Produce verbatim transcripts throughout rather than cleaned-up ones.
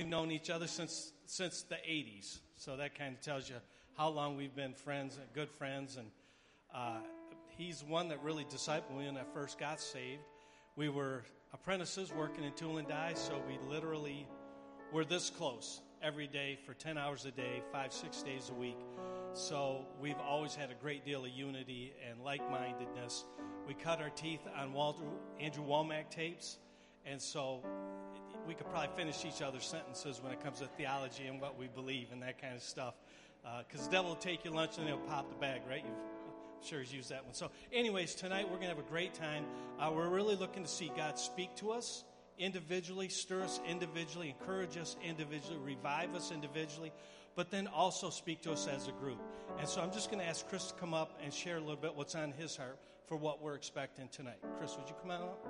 we've known each other since since the eighties. So that kind of tells you how long we've been friends, good friends. And uh, he's one that really discipled me when I first got saved. We were apprentices working in tool and die, so we literally were this close every day for ten hours a day, five, six days a week. So we've always had a great deal of unity and like-mindedness. We cut our teeth on Walter, Andrew Womack tapes, and so we could probably finish each other's sentences when it comes to theology and what we believe and that kind of stuff. Because uh, the devil will take your lunch and he'll pop the bag, right? You've, I'm sure he's used that one. So anyways, tonight we're going to have a great time. Uh, we're really looking to see God speak to us individually, stir us individually, encourage us individually, revive us individually, but then also speak to us as a group. And so I'm just going to ask Chris to come up and share a little bit what's on his heart for what we're expecting tonight. Chris, would you come out?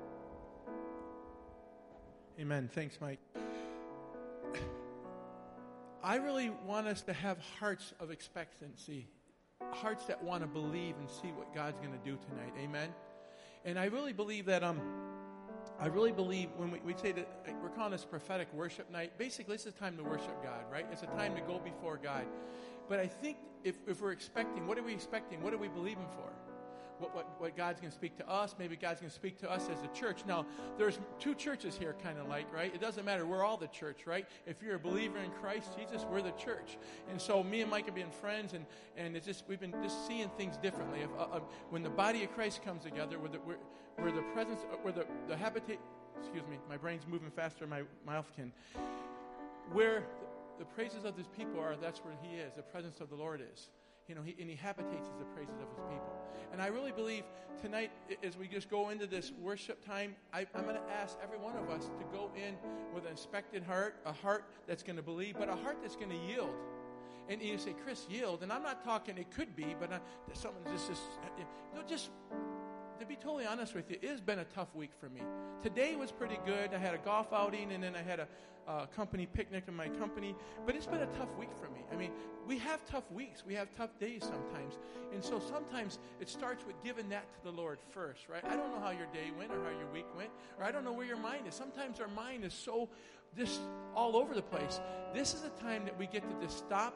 Amen. Thanks, Mike. I really want us to have hearts of expectancy, hearts that want to believe and see what God's going to do tonight. Amen. And I really believe that um, I really believe when we, we say that we're calling this prophetic worship night, basically this is a time to worship God, right? It's a time to go before God. But I think if, if we're expecting, what are we expecting? What are we believing for? What, what, what God's going to speak to us. Maybe God's going to speak to us as a church. Now, there's two churches here kind of like, right? It doesn't matter. We're all the church, right? If you're a believer in Christ Jesus, we're the church. And so me and Mike have been friends, and, and it's just we've been just seeing things differently. If, uh, uh, when the body of Christ comes together, where the, where, where the presence, where the, the habitat, excuse me, my brain's moving faster than my mouth can. Where the, the praises of his people are, that's where he is. The presence of the Lord is. You know, he, and he habitates the praises of his people. And I really believe tonight, as we just go into this worship time, I, I'm going to ask every one of us to go in with an expectant heart, a heart that's going to believe, but a heart that's going to yield. And you say, Chris, yield. And I'm not talking, it could be, but I, something just, just, you know, just, to be totally honest with you, it has been a tough week for me. Today was pretty good. I had a golf outing, and then I had a uh, company picnic in my company. But it's been a tough week for me. I mean, we have tough weeks. We have tough days sometimes. And so sometimes it starts with giving that to the Lord first, right? I don't know how your day went or how your week went, or I don't know where your mind is. Sometimes our mind is so just all over the place. This is a time that we get to just stop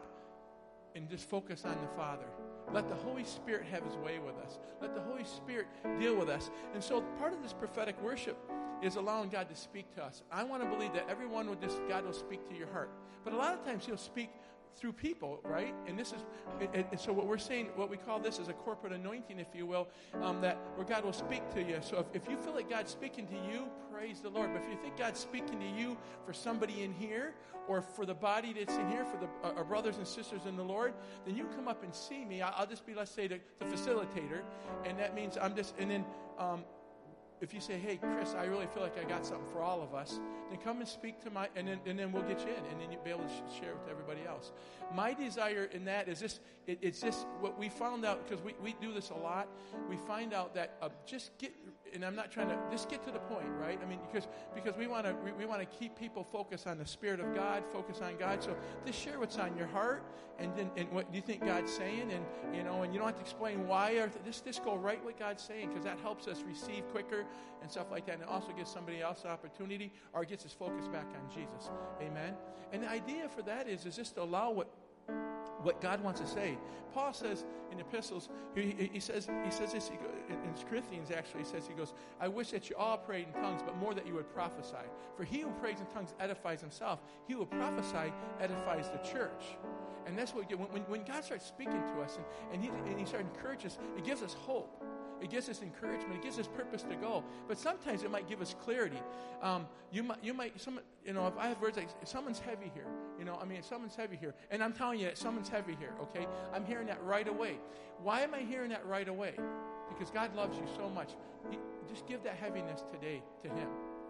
and just focus on the Father. Let the Holy Spirit have his way with us. Let the Holy Spirit deal with us. And so part of this prophetic worship is allowing God to speak to us. I want to believe that everyone will just, God will speak to your heart. But a lot of times he'll speak through people, right? And this is, and, and so what we're saying, what we call this is a corporate anointing, if you will, um, that where God will speak to you. So if, if you feel like God's speaking to you, praise the Lord. But if you think God's speaking to you for somebody in here, or for the body that's in here, for the uh, our brothers and sisters in the Lord, then you come up and see me. I'll, I'll just be, let's say, the, the facilitator, and that means I'm just, and then um, if you say, hey, Chris, I really feel like I got something for all of us, then come and speak to my, and then and then we'll get you in, and then you'll be able to sh- share with everybody else. My desire in that is this, it, it's just what we found out, because we, we do this a lot, we find out that uh, just get, and I'm not trying to, just get to the point, right? I mean, because because we want to we, we want to keep people focused on the Spirit of God, focus on God, so just share what's on your heart, and then and what do you think God's saying, and you know, and you don't have to explain why, or th- just, just go right what God's saying, because that helps us receive quicker, and stuff like that, and it also gives somebody else an opportunity, or gets his focus back on Jesus. Amen? And the idea for that is, is just to allow what what God wants to say. Paul says in the epistles, he, he says he says this, he go, in, in Corinthians actually, he says, he goes, I wish that you all prayed in tongues, but more that you would prophesy. For he who prays in tongues edifies himself. He who prophesy edifies the church. And that's what we get. When, when, when God starts speaking to us, and, and, he, and he starts encouraging us, it gives us hope. It gives us encouragement. It gives us purpose to go. But sometimes it might give us clarity. Um, you might, you might, some, you know, if I have words like, someone's heavy here. You know, I mean, someone's heavy here. And I'm telling you that someone's heavy here, okay? I'm hearing that right away. Why am I hearing that right away? Because God loves you so much. He, just give that heaviness today to him.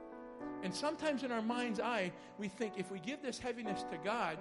And sometimes in our mind's eye, we think if we give this heaviness to God,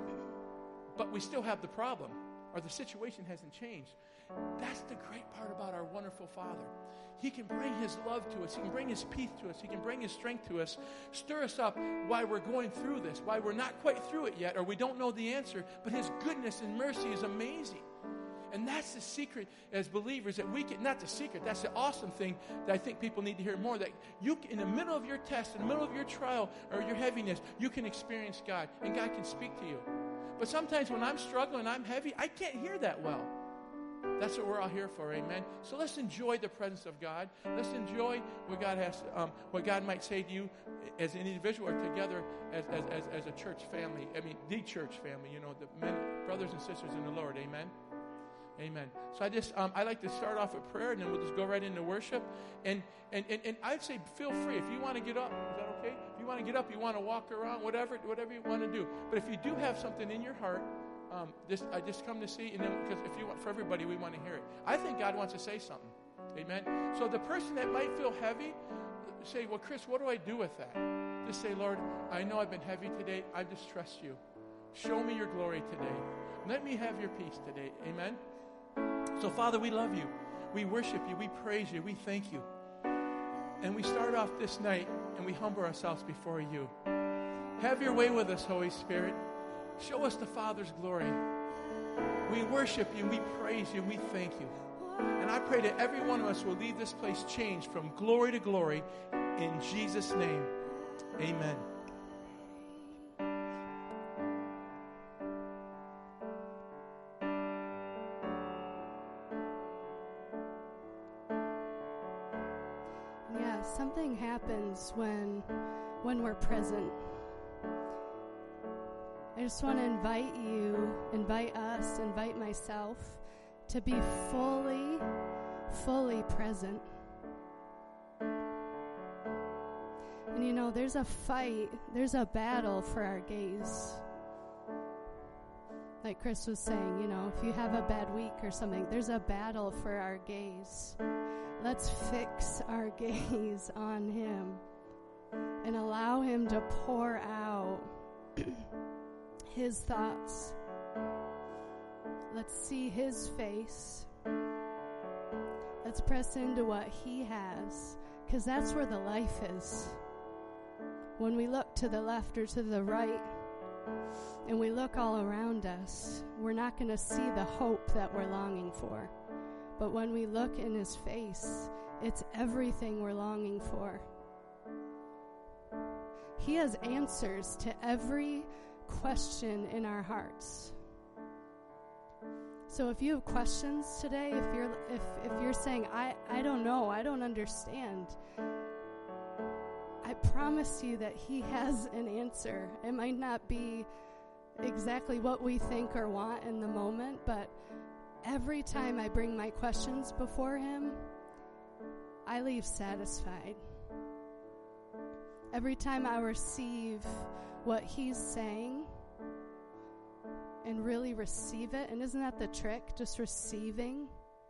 but we still have the problem, or the situation hasn't changed. That's the great part about our wonderful Father. He can bring his love to us. He can bring his peace to us. He can bring his strength to us. Stir us up while we're going through this, while we're not quite through it yet, or we don't know the answer, but his goodness and mercy is amazing. And that's the secret as believers that we can, not the secret, that's the awesome thing that I think people need to hear more, that you, in the middle of your test, in the middle of your trial or your heaviness, you can experience God and God can speak to you. But sometimes when I'm struggling, I'm heavy, I can't hear that well. That's what we're all here for, amen? So let's enjoy the presence of God. Let's enjoy what God has, um, what God might say to you as an individual or together as, as, as, as a church family. I mean, the church family, you know, the men, brothers and sisters in the Lord, amen? Amen. So I just, um, I like to start off with prayer, and then we'll just go right into worship. And, and, and, and I'd say feel free. If you want to get up, is that okay? If you want to get up, you want to walk around, whatever, whatever you want to do. But if you do have something in your heart, um, just, I just come to see, and then, because if you want, for everybody, we want to hear it. I think God wants to say something. Amen. So the person that might feel heavy, say, well, Chris, what do I do with that? Just say, Lord, I know I've been heavy today. I just trust you. Show me your glory today. Let me have your peace today. Amen. So, Father, we love you. We worship you. We praise you. We thank you. And we start off this night and we humble ourselves before you. Have your way with us, Holy Spirit. Show us the Father's glory. We worship you. We praise you. We thank you. And I pray that every one of us will leave this place changed from glory to glory. In Jesus' name, amen. Something happens when when we're present. I just want to invite you, invite us, invite myself to be fully, fully present. And you know, there's a fight, there's a battle for our gaze. Like Chris was saying, you know, if you have a bad week or something, there's a battle for our gaze. Let's fix our gaze on him and allow him to pour out his thoughts. Let's see his face. Let's press into what he has, because that's where the life is. When we look to the left or to the right and we look all around us, we're not going to see the hope that we're longing for. But when we look in his face, it's everything we're longing for. He has answers to every question in our hearts. So if you have questions today, if you're if, if you're saying, I, I don't know, I don't understand, I promise you that he has an answer. It might not be exactly what we think or want in the moment, but every time I bring my questions before him, I leave satisfied. Every time I receive what he's saying and really receive it, and isn't that the trick, just receiving,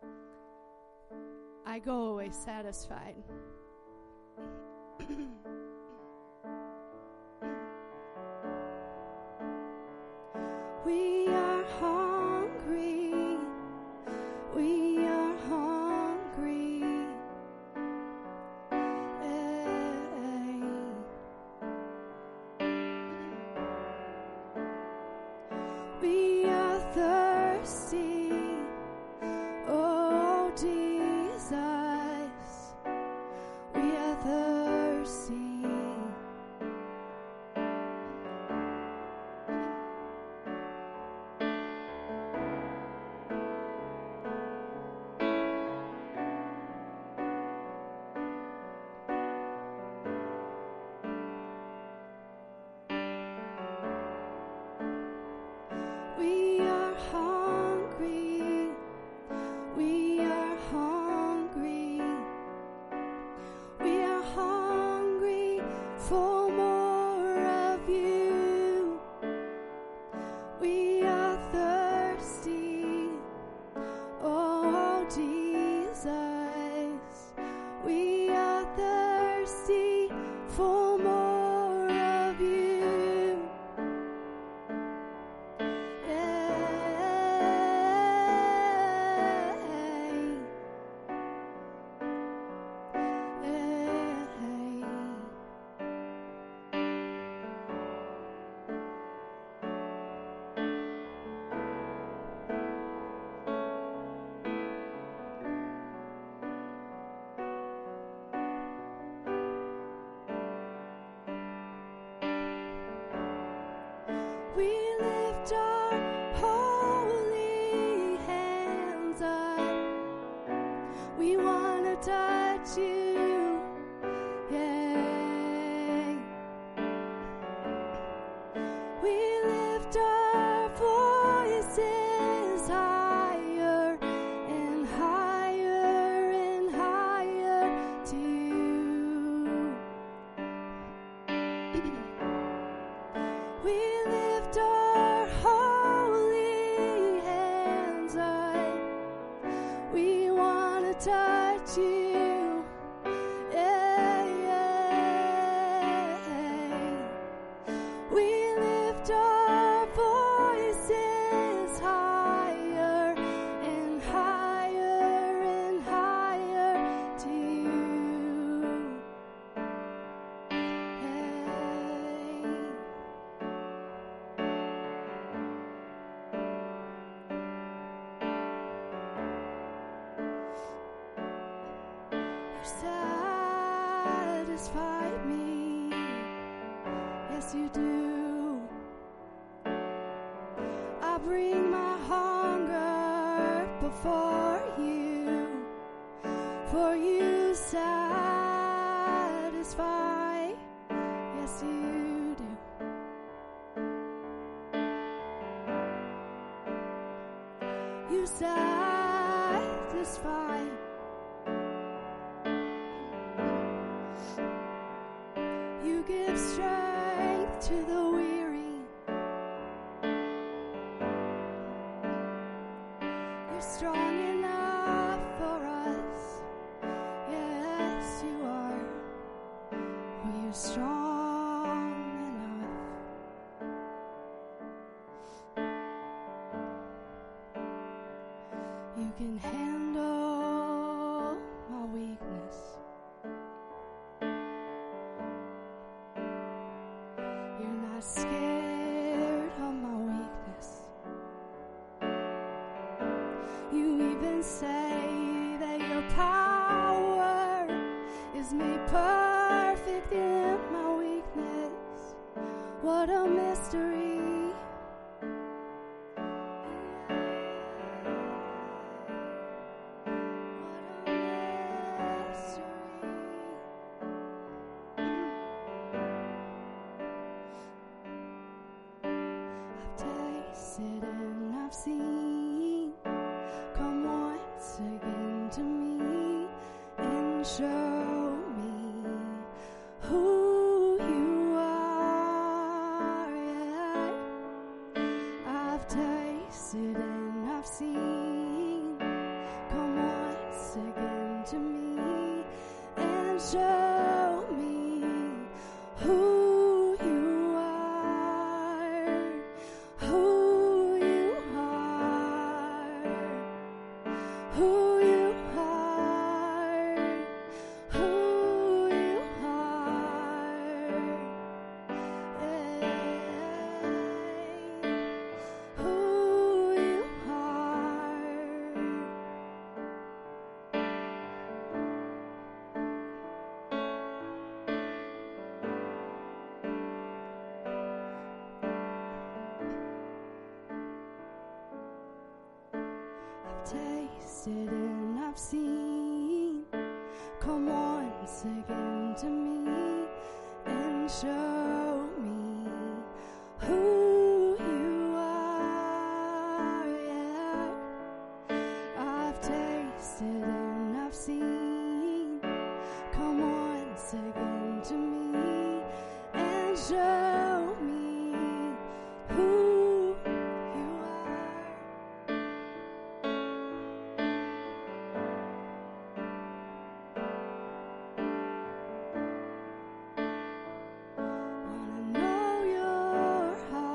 I go away satisfied. We are hungry. We are hungry. Hey. We are thirsty. Oh, Jesus. We are thirsty. We lift our holy hands up. We want to touch you, yeah. We lift our voices higher and higher and higher to you. We lift our holy hands up. We want to touch you, yeah, yeah. We lift our voices higher and higher and higher to you, hey. You satisfy me, yes you do. I bring my hunger before you, for you satisfy, yes you do. You satisfy. You give strength to the weary. You're strong enough for us. Yes, you are. Oh, you're strong enough. You can handle my weakness. You're not scared of my weakness. You even say that your power is made perfect in my weakness. What a mystery. What a mystery. I've tasted and I've seen. Come once again to me and show me who you are. Yeah. I've tasted and I've seen. Come once again to me and show me who you are, who you are, who you are, who you are, hey, who you are. I've tasted and I've seen. Come once again to me and show me who you are. Yeah. I've tasted and I've seen. Come once again to me and show me who you are. Wanna know your heart.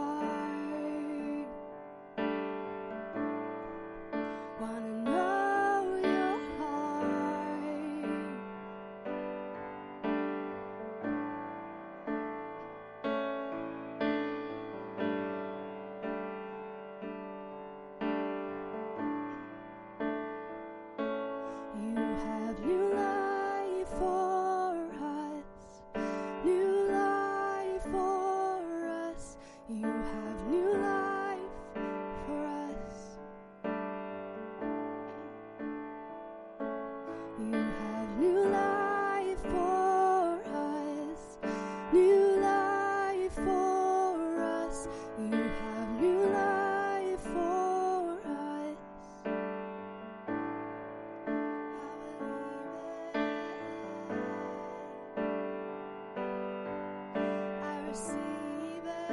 us. You have new life for us. I receive it.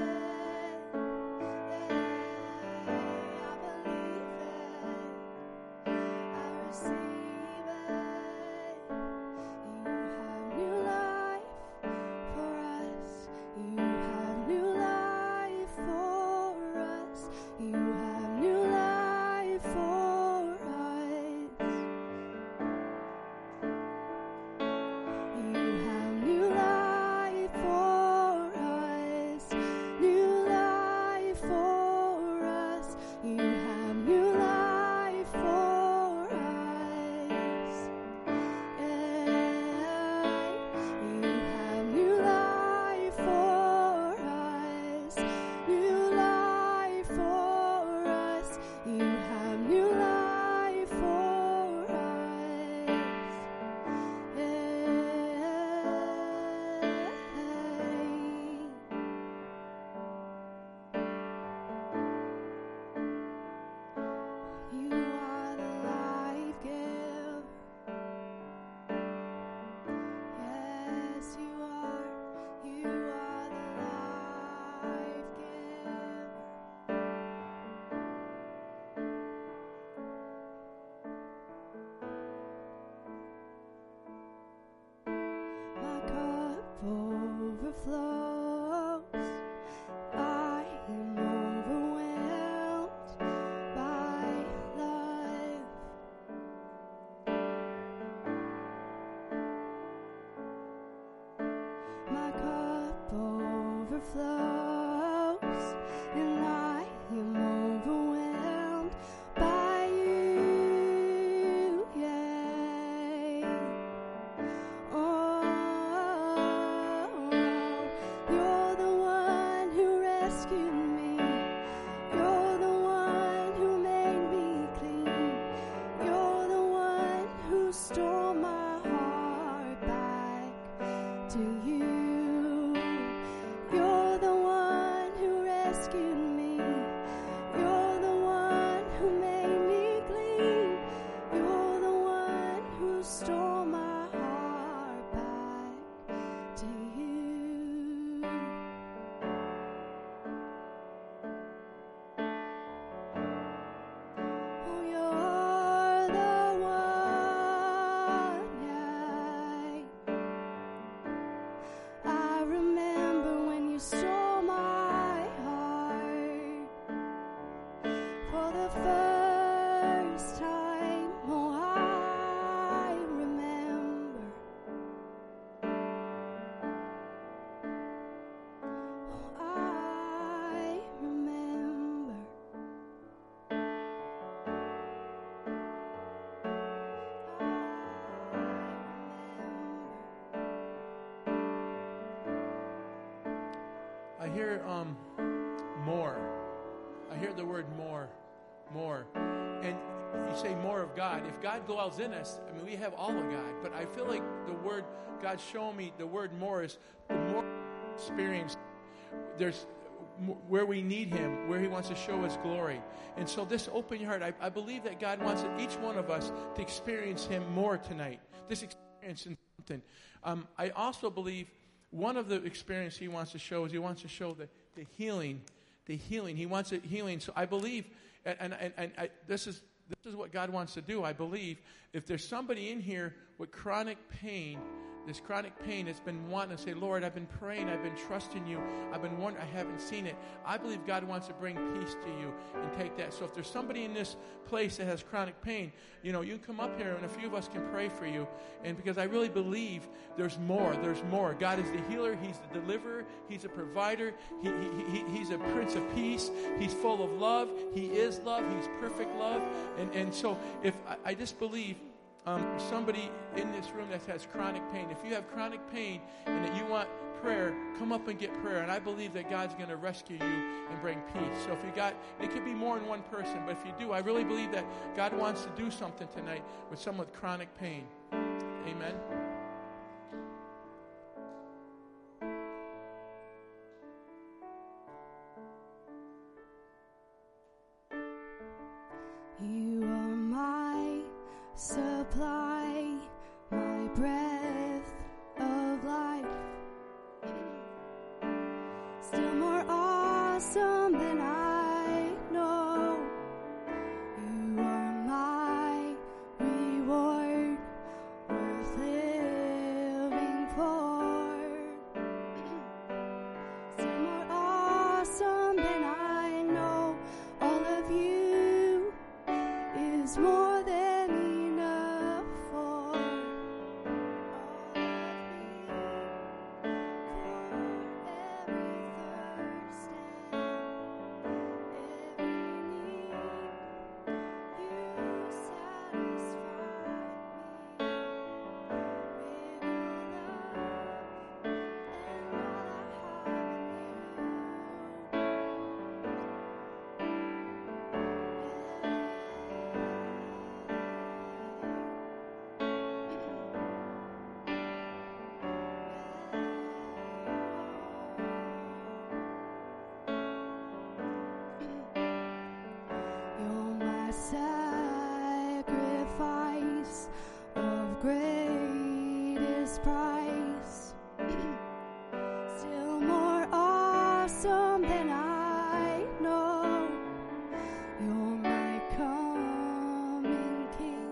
I believe it. I receive it. You have new life for us. You have new life for us. You have new life for us. You have new life for us. New life for us. You have new life for us. Yeah. You have new life for us. New life for us. You have new life for us. Yeah. You are the life giver. Yes, you are. You are the life giver. My cup overflows. I am overwhelmed by love. My cup overflows, and I am overwhelmed by you. Yay. Oh, you're the one who rescued me. You're the one who made me clean. You're the one who stole my heart back to you. You're the one who rescued me. You're the one who made me clean. You're the one who stole my heart back to you. Oh, you're the one, yeah. I remember when you stole my heart for the first time. Oh, I remember. Oh, I remember. I hear um, more. I hear the word more, more. And you say more of God. If God dwells in us, I mean, we have all of God. But I feel like the word, God's showing me the word more is the more experience. There's m- where we need Him, where He wants to show His glory. And so this open your heart, I, I believe that God wants each one of us to experience Him more tonight. This experience in something. Um, I also believe one of the experience He wants to show is He wants to show the, the healing, the healing. He wants it healing. So I believe, and, and, and, and I, this is this is what God wants to do. I believe if there's somebody in here with chronic pain, this chronic pain that's been wanting to say, Lord, I've been praying, I've been trusting you, I've been wondering, I haven't seen it. I believe God wants to bring peace to you and take that. So if there's somebody in this place that has chronic pain, you know, you can come up here and a few of us can pray for you. And because I really believe there's more, there's more. God is the healer, He's the deliverer, He's a provider, he, he, he, He's a Prince of Peace, He's full of love, He is love, He's perfect love. And, and so if I, I just believe Um, somebody in this room that has chronic pain. If you have chronic pain and that you want prayer, come up and get prayer. And I believe that God's going to rescue you and bring peace. So if you got, it could be more than one person, but if you do, I really believe that God wants to do something tonight with someone with chronic pain. Amen. supply my breath of life. Still more awesome than I know. You are my reward, worth living for. Still more awesome than I know. All of you is more than enough for all of me, for every thirst and every need. You satisfy me with your love and all I have You're my sacrifice of greatest price. Still more awesome than I know. You're my coming King.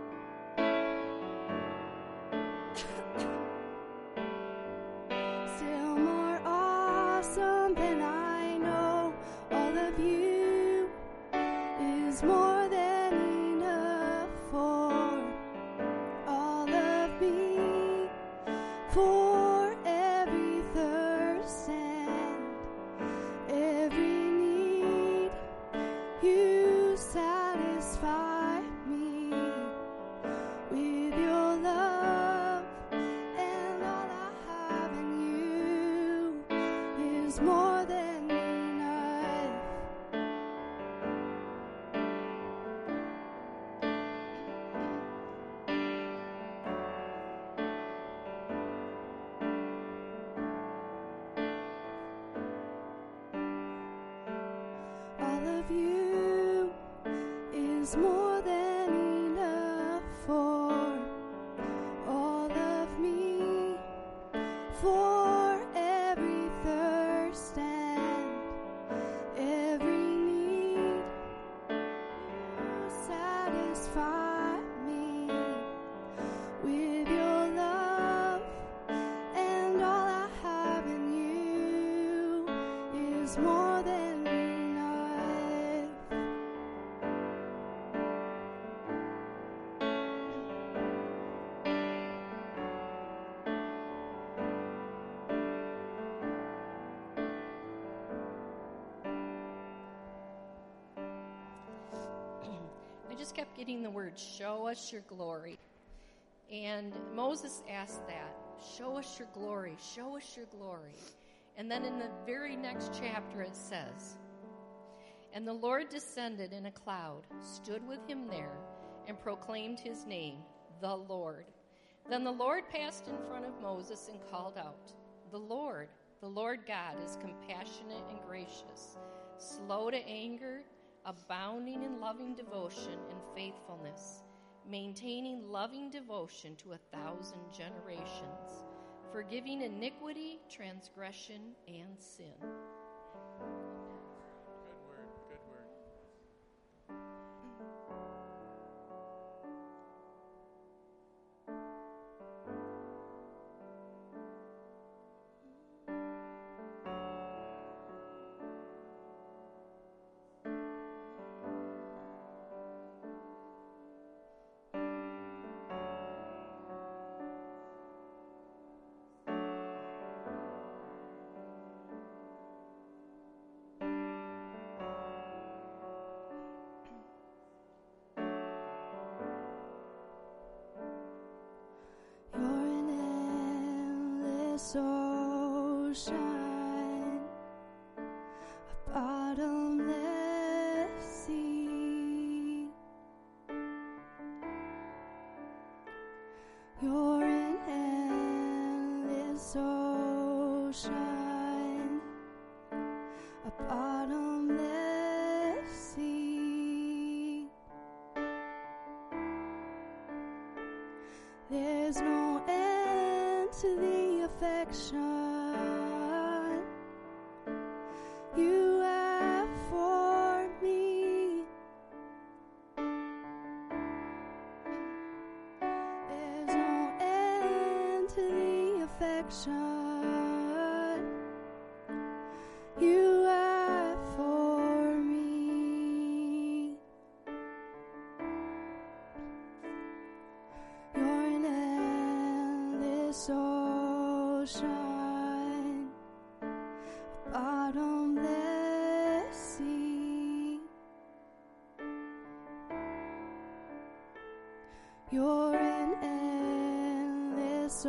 Still more awesome than I know. All of you is more than enough for all of me, for every thirst and every need. You satisfy me with your love, and all I have in you is more than enough. All of you is more than enough for all of me, for every thirst and every need. You satisfy me with your love, and all I have in you is more than enough. I just kept getting the word, show us your glory. And Moses asked that, show us your glory, show us your glory. And then in the very next chapter it says, and the Lord descended in a cloud, stood with him there, and proclaimed his name, the Lord. Then the Lord passed in front of Moses and called out, the Lord, the Lord God is compassionate and gracious, slow to anger, abounding in loving devotion and faithfulness, maintaining loving devotion to a thousand generations, forgiving iniquity, transgression, and sin. Good word, good word. ocean, a bottomless sea. You're an endless ocean, a bottomless sea. There's no end to the affection you have for me. There's no end to the affection you have for me. You're an endless ocean, a bottomless sea. You're an endless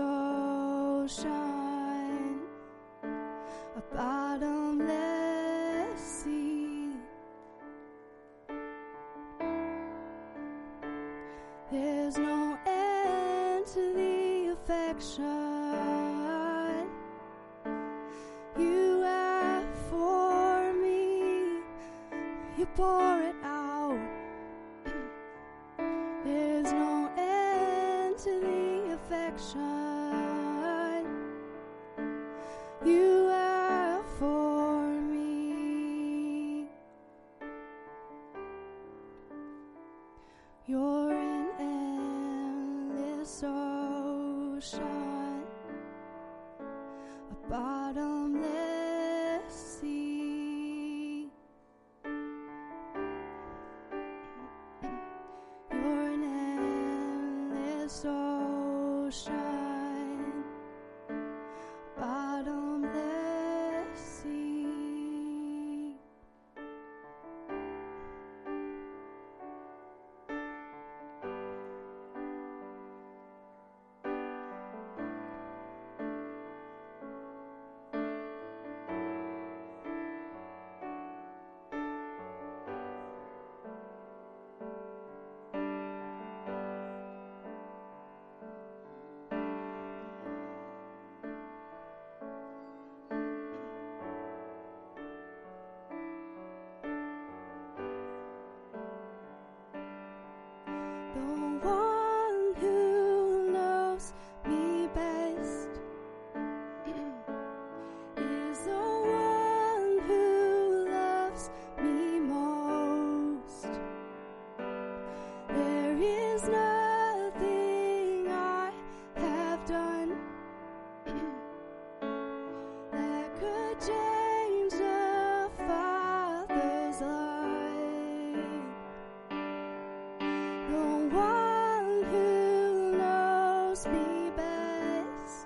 ocean, a bottomless sea. There's no end to the affection you have for me. You pour it out. There's no end to the affection you have for me. You're an endless ocean, a bottomless sea. You're an endless ocean, bottomless sea. The one who knows me best is the one who loves me most. There is nothing I have done that could change a father's life. The one who knows me best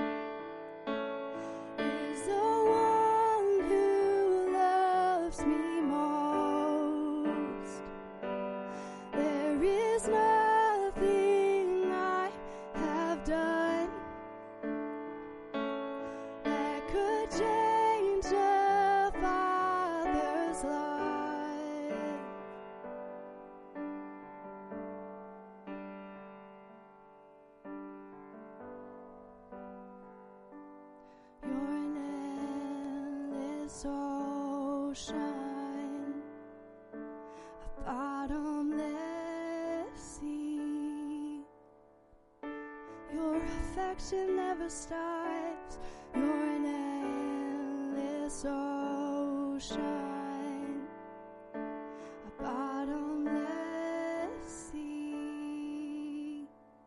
is the one who loves me most. There is nothing I have done that could change a father's life. You're an endless ocean, a bottomless sea. Your affection never stops. You're an endless ocean, a bottomless sea.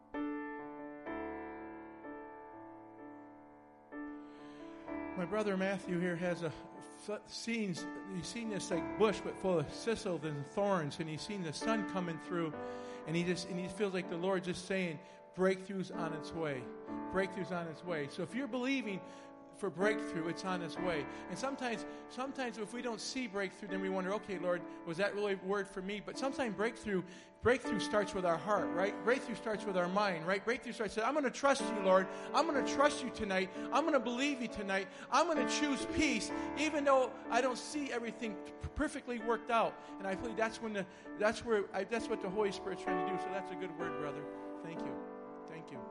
My brother Matthew here has a f- scenes. He's seen this like bush but full of thistles and thorns, and he's seen the sun coming through, and he just and he feels like the Lord just saying, "Breakthrough's on its way. Breakthrough's on its way." So if you're believing for breakthrough, it's on its way. And sometimes, sometimes if we don't see breakthrough, then we wonder, okay, Lord, was that really a word for me? But sometimes breakthrough, breakthrough starts with our heart, right? Breakthrough starts with our mind, right? Breakthrough starts, I'm going to trust you, Lord. I'm going to trust you tonight. I'm going to believe you tonight. I'm going to choose peace, even though I don't see everything p- perfectly worked out. And I believe that's when the, that's where, I, that's what the Holy Spirit's trying to do. So that's a good word, brother. Thank you. Thank you.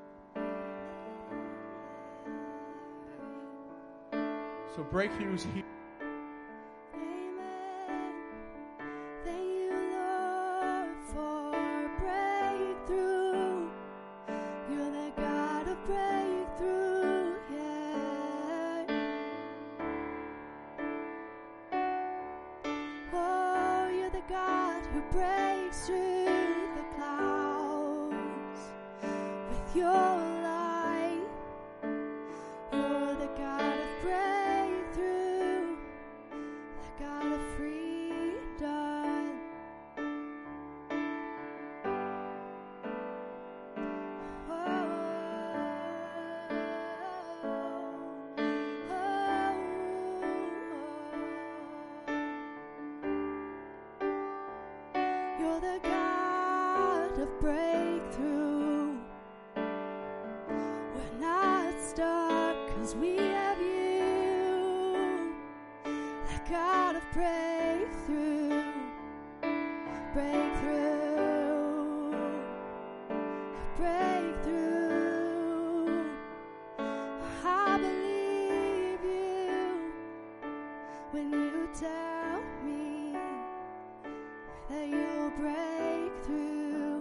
So breakthroughs here. Amen. Thank you, Lord, for breakthrough. You're breaks through the clouds with your light. You're the God of breakthrough, the God of freedom. Oh, you're the God of breakthrough. We're not stuck 'cause we have you. The God of breakthrough, breakthrough, breakthrough. I believe you when you tell me that you'll break through.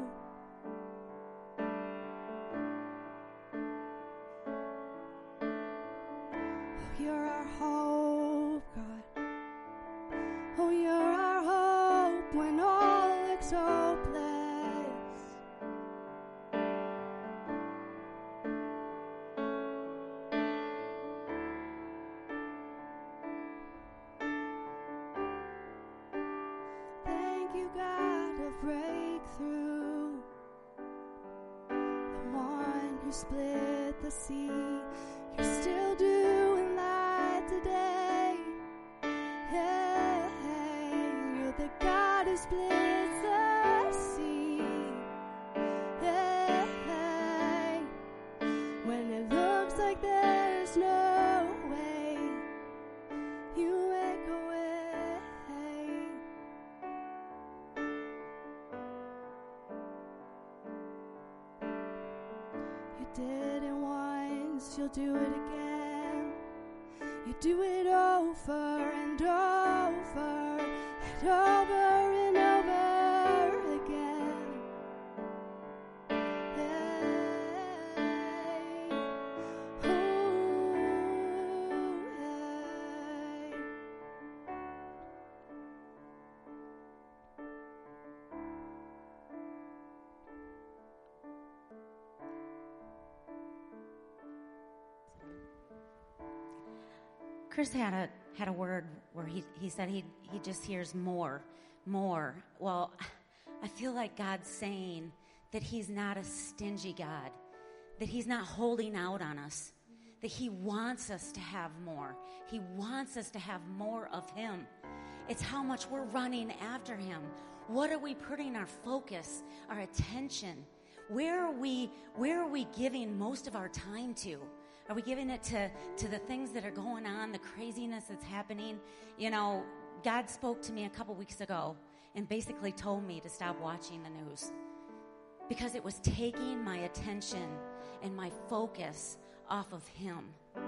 Oh, you're our hope, God. Oh, you're our hope when all looks hopeless. Thank you, God of breakthrough, the one who split the sea. You're still doing that today. Hey, you're the God who splits the sea. Hey, when it looks like there's no way, you make a way. You did it once, you'll do it again. You do it over and over and over and over again. Hey, ooh, hey. Chris had a had a word where he, he said he he just hears more, more. Well, I feel like God's saying that he's not a stingy God, that he's not holding out on us, that he wants us to have more. He wants us to have more of him. It's how much we're running after him. What are we putting our focus, our attention? Where are we where are we giving most of our time to? Are we giving it to, to the things that are going on, the craziness that's happening? You know, God spoke to me a couple weeks ago and basically told me to stop watching the news because it was taking my attention and my focus off of him.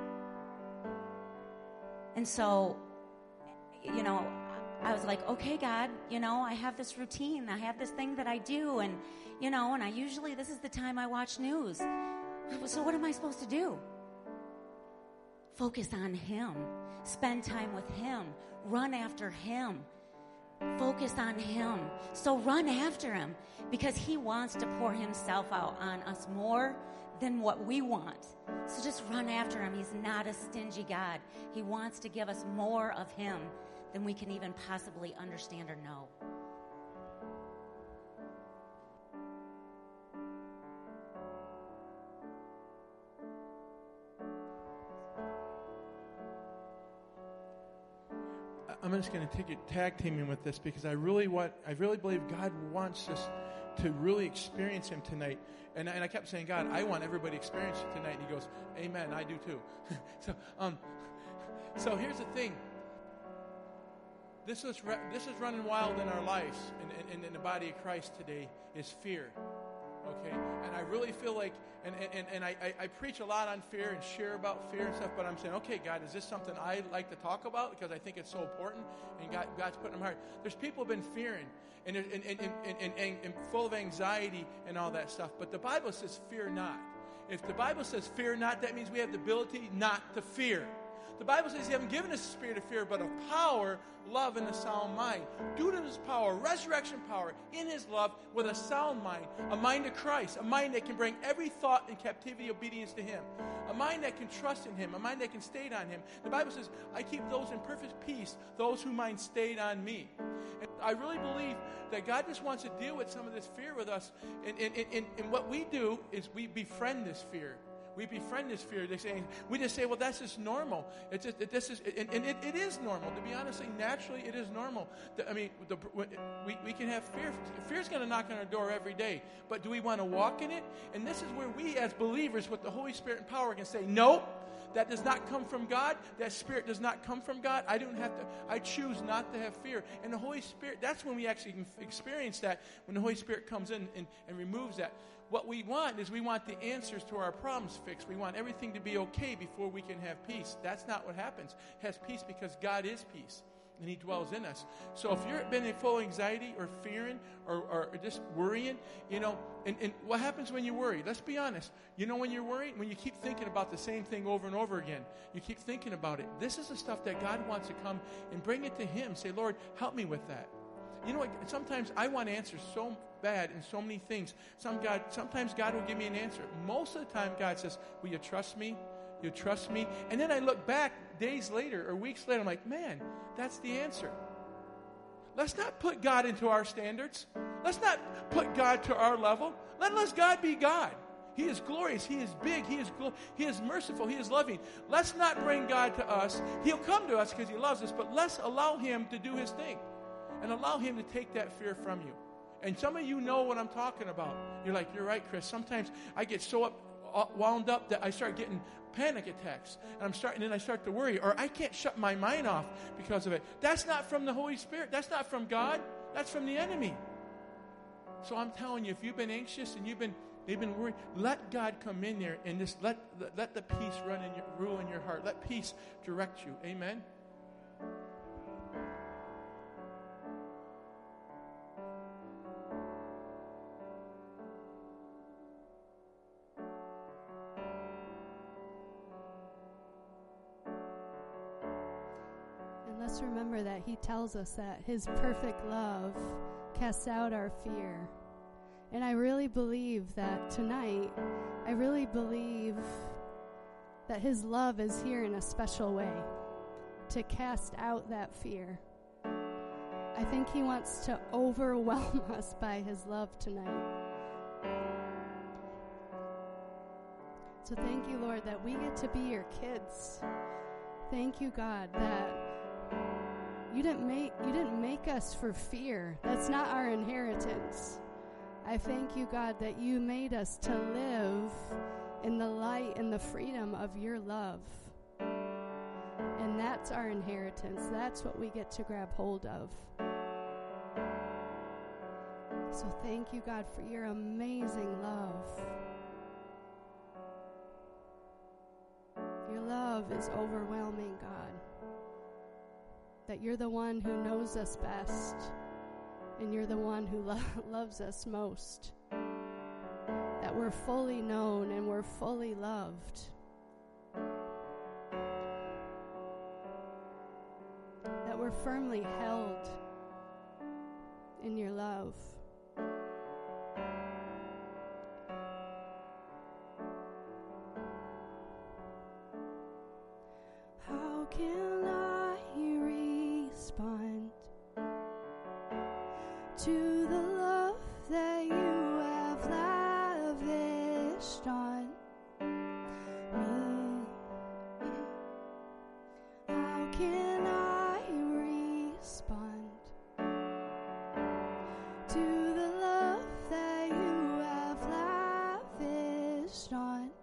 And so, you know, I was like, okay, God, you know, I have this routine. I have this thing that I do. And, you know, and I usually, this is the time I watch news. So what am I supposed to do? Focus on him. Spend time with him. Run after him. Focus on him. So run after him because he wants to pour himself out on us more than what we want. So just run after him. He's not a stingy God. He wants to give us more of him than we can even possibly understand or know. I'm just going to take it tag teaming with this because I really want, I really believe God wants us to really experience him tonight. And, and I kept saying, God, I want everybody to experience it tonight. And he goes, amen, I do too. so, um, so here's the thing. This is, re- this is running wild in our lives and in, in, in the body of Christ today is fear. Okay? And I really feel like, and, and, and I, I, I preach a lot on fear and share about fear and stuff, but I'm saying, okay, God, is this something I like to talk about? Because I think it's so important, and God, God's putting in my heart. There's people who have been fearing and, and, and, and, and, and, and full of anxiety and all that stuff, but the Bible says fear not. If the Bible says fear not, that means we have the ability not to fear. The Bible says He hasn't given us a spirit of fear, but of power, love, and a sound mind. Due to His power, resurrection power, in His love, with a sound mind, a mind of Christ, a mind that can bring every thought in captivity, obedience to Him, a mind that can trust in Him, a mind that can stay on Him. The Bible says, I keep those in perfect peace, those whose mind stayed on me. And I really believe that God just wants to deal with some of this fear with us. And, and, and, and what we do is we befriend this fear. We befriend this fear. They say, we just say, well, that's just normal. It's just, it, this is, and, and it, it is normal. To be honest, naturally, it is normal. The, I mean, the, we, we can have fear. Fear's going to knock on our door every day. But do we want to walk in it? And this is where we, as believers, with the Holy Spirit and power, can say, no, that does not come from God. That spirit does not come from God. I don't have to. I choose not to have fear. And the Holy Spirit, that's when we actually can experience that, when the Holy Spirit comes in and, and removes that. What we want is we want the answers to our problems fixed. We want everything to be okay before we can have peace. That's not what happens. It has peace because God is peace, and He dwells in us. So if you've been in full anxiety or fearing or, or just worrying, you know, and, and what happens when you worry? Let's be honest. You know when you're worried? When you keep thinking about the same thing over and over again. You keep thinking about it. This is the stuff that God wants to come and bring it to Him. Say, Lord, help me with that. You know what? Sometimes I want answers so bad in so many things. Some God, sometimes God will give me an answer. Most of the time, God says, will you trust me? You trust me? And then I look back days later or weeks later, I'm like, man, that's the answer. Let's not put God into our standards. Let's not put God to our level. Let, let God be God. He is glorious. He is big. He is glo- He is merciful. He is loving. Let's not bring God to us. He'll come to us because He loves us, but let's allow Him to do His thing and allow Him to take that fear from you. And some of you know what I'm talking about. You're like, you're right, Chris. Sometimes I get so up, wound up that I start getting panic attacks. And I'm starting, and then I start to worry. Or I can't shut my mind off because of it. That's not from the Holy Spirit. That's not from God. That's from the enemy. So I'm telling you, if you've been anxious and you've been They've been worried. Let God come in there and just let, let the peace run in your, rule in your heart. Let peace direct you. Amen? And let's remember that He tells us that His perfect love casts out our fear. And I really believe that tonight, I really believe that His love is here in a special way to cast out that fear. I think He wants to overwhelm us by His love tonight. So thank you, Lord, that we get to be your kids. Thank you, God, that you didn't make you didn't make us for fear. That's not our inheritance. I thank you, God, that you made us to live in the light and the freedom of your love. And that's our inheritance. That's what we get to grab hold of. So thank you, God, for your amazing love. Your love is overwhelming, God. That you're the one who knows us best. And you're the one who lo- loves us most. That we're fully known and we're fully loved. That we're firmly held in your love. How can I respond to the love that you have lavished on me? How can I respond to the love that you have lavished on me?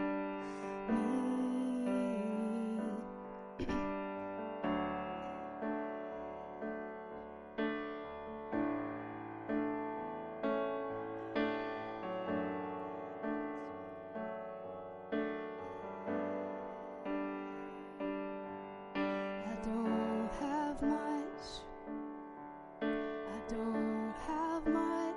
I don't have much. I don't have much.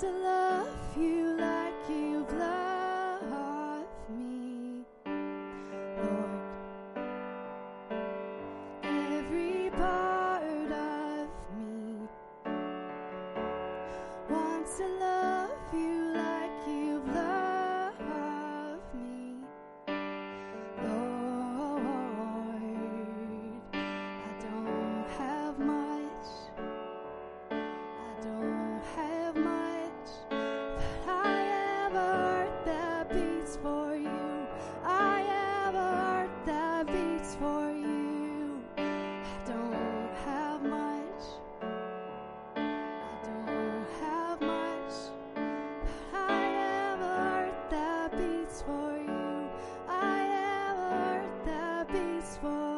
to love you like you've loved me, Lord. Every part of me wants to love you like you've loved me, Lord. I don't have much, I don't have much, but I have a heart that beats for you. I have a heart that beats for you. I don't have much, I don't have much, but I have a heart that beats for you. I have a heart that beats for you.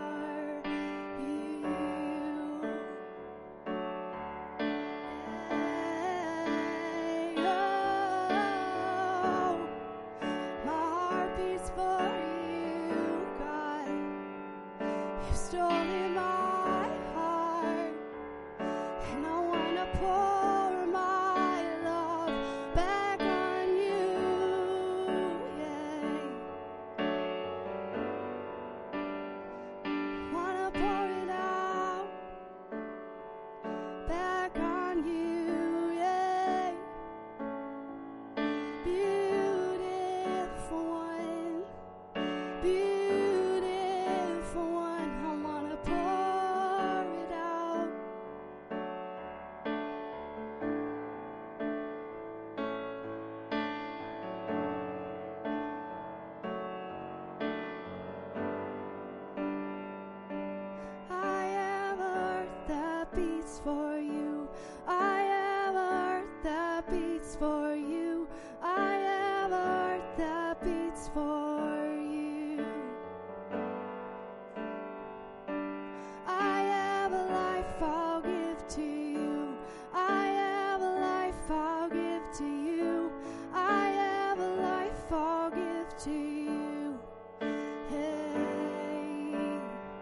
Oh, my heart beats for you, God. You stole my heart, and I wanna pour my love back on you. Yeah, wanna pour it out back on you. Yeah, beautiful one, beautiful one. I wanna pour it out. I have a heart that beats for you. I have a heart that beats for you. I have a heart that beats for you. I have a life I'll give to you. I have a life I'll give to you. I have a life I'll give to you. Hey,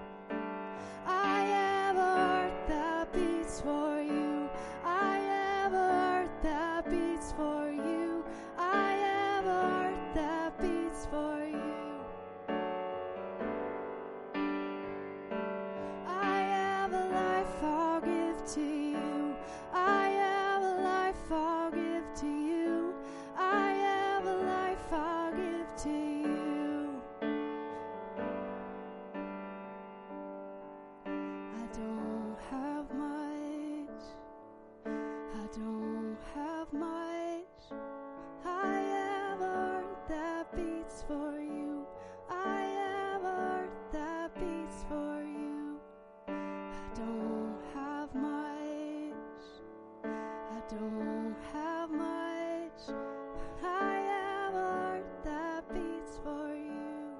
I have a heart that beats for you. I have a heart that beats for you. I have a heart that beats for you. I have a life I'll give to you. I have a life I'll give to you. I have a life I'll give to you. I don't have much, I don't have much. I have a heart that beats for you. I have a heart that beats for you. I don't have much, I don't have much, but I have a heart that beats for you.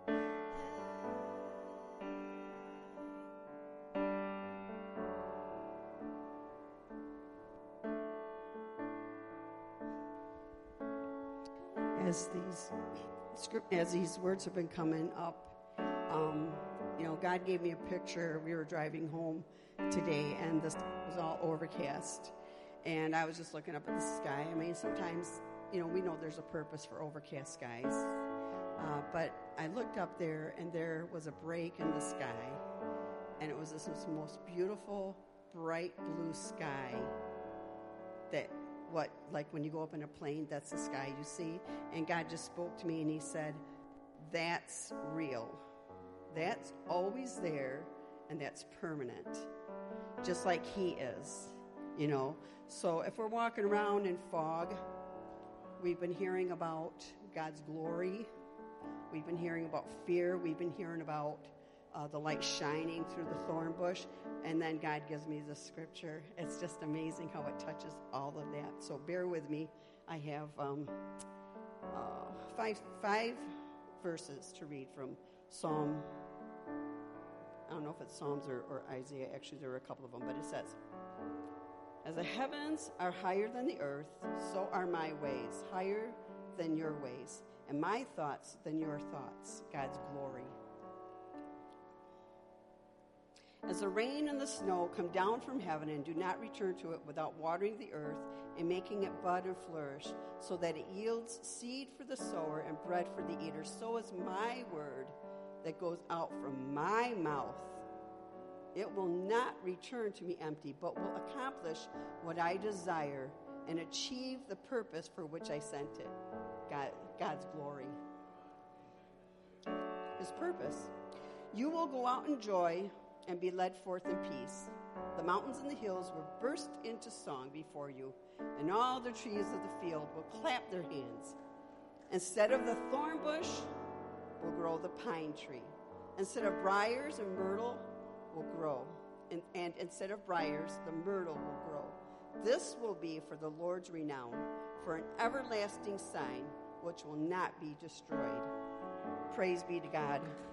As these script, as these words have been coming up, um, you know, God gave me a picture. We were driving home today, and this was all overcast, and I was just looking up at the sky. I mean, sometimes, you know, we know there's a purpose for overcast skies, uh, but I looked up there, and there was a break in the sky, and it was this, this most beautiful, bright blue sky that what, like when you go up in a plane, that's the sky you see. And God just spoke to me, and he said, that's real. That's always there, and that's permanent, just like he is, you know. So if we're walking around in fog, we've been hearing about God's glory. We've been hearing about fear. We've been hearing about uh, the light shining through the thorn bush. And then God gives me the scripture. It's just amazing how it touches all of that. So bear with me. I have um, uh, five five verses to read from Psalm. I don't know if it's Psalms or, or Isaiah. Actually, there are a couple of them. But it says, as the heavens are higher than the earth, so are my ways higher than your ways, and my thoughts than your thoughts. God's glory. As the rain and the snow come down from heaven and do not return to it without watering the earth and making it bud and flourish, so that it yields seed for the sower and bread for the eater, so is my word that goes out from my mouth. It will not return to me empty, but will accomplish what I desire and achieve the purpose for which I sent it. God, God's glory. His purpose. You will go out in joy and be led forth in peace. The mountains and the hills will burst into song before you, and all the trees of the field will clap their hands. Instead of the thorn bush will grow the pine tree. Instead of briars and myrtle will grow, and, and instead of briars, the myrtle will grow. This will be for the Lord's renown, for an everlasting sign which will not be destroyed. Praise be to God.